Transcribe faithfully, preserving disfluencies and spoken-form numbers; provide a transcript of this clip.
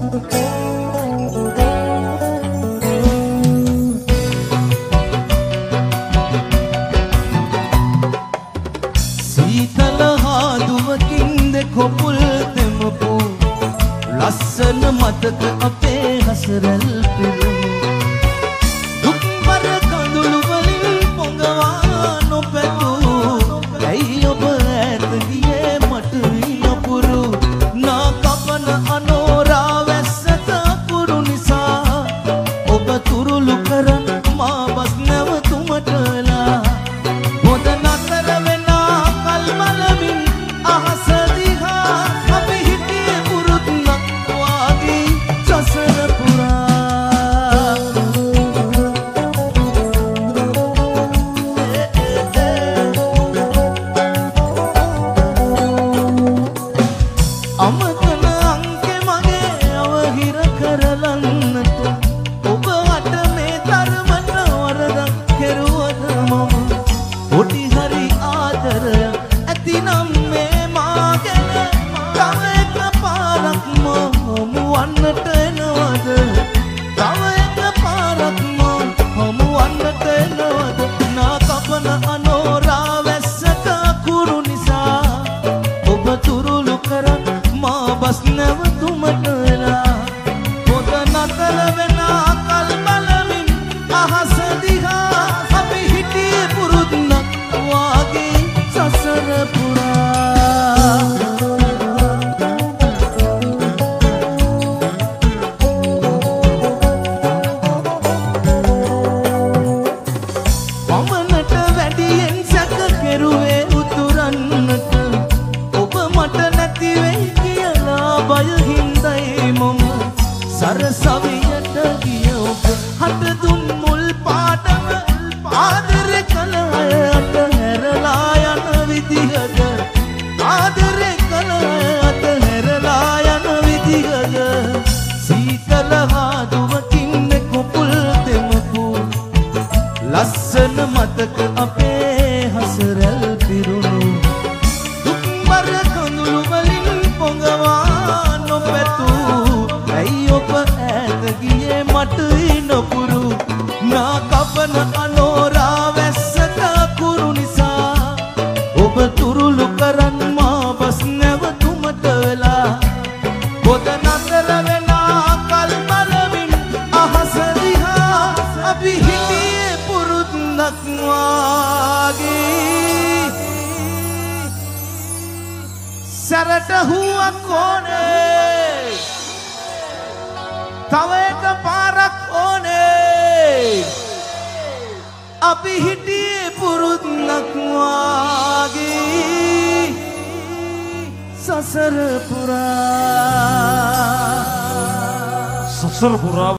සීතල හාදුවකින් දෙකොපුල් දෙමපු ලස්සන මතක අපේ හසරල් පිරුණු දුක්බර කඳුළු වලින් පොඟවා නොපැතූ ඇයි ඔබ ඈත ගියේ මට අකුරු නා කපන අනෝරා වැස්සට අකුරු නිසා ඔබ තුරුළු කරන මා බස් නැවතුමට වෙලා හොඳ නතර වෙනා කල්මලමින් අහස දිහා අපි හිටියේ පුරුද්දක් වාගේ සසර පුරා අමතන අංකේ මගේ අවහිර කරලන්නට ඔබ අට මේ තරමට වරදක් කෙරුවද මම පොඩි හරි ආදරය ඇතිනම් මේ මා ගැන තව එක පාරක් මම වන්නට එනවද තව එක පාරක් මම වන්නට එනවද නා කපන අනෝරා වැස්සට අකුරු නිසා ඔබ තුරුළු කරන් මා බස් නැවතුමට වෙලා පොත නතර වෙනා කල් බලමින් අහස දිහා අපි හිටියේ පුරුද්දක් වාගේ සසර පුරා වමනට වැඩියෙන් සැක කෙරුවේ උතුරන්නට ඔබ මට නැති වෙයි කියලා බය හින්දයි මම සරසවියට ගිය ඔබ හට දුන් මුල් පාටම ආදරේ කළ අයට හැරලා යන විදිහද ආදරේ කළ අයට හැරලා යන විදිහද සීතල හාදුවකින් කුපුල් දෙමපු ලස්සන මතක අපේ හසරල් පිරුණු දුක්බර කඳුළු වලින් පොඟවා නොපැතූ ඇයි ඔබ ඈත ගියේ මට නොපුරු නා කපන අනෝරා වැස්සට අකුරු නිසා ඔබ තුරුළු කරන් මා බස් නැවතුමට වෙලා පොත නතර වෙනා කල් බලමින් අහස දිහා අපි හිටියේ පුරුද්දක් වාගේ සැරට හුවක් ඕනේ තව එක පාරක් ඕනේ අපි හිටියේ පුරුද්දක් වාගේ සසර පුරා සසර පුරා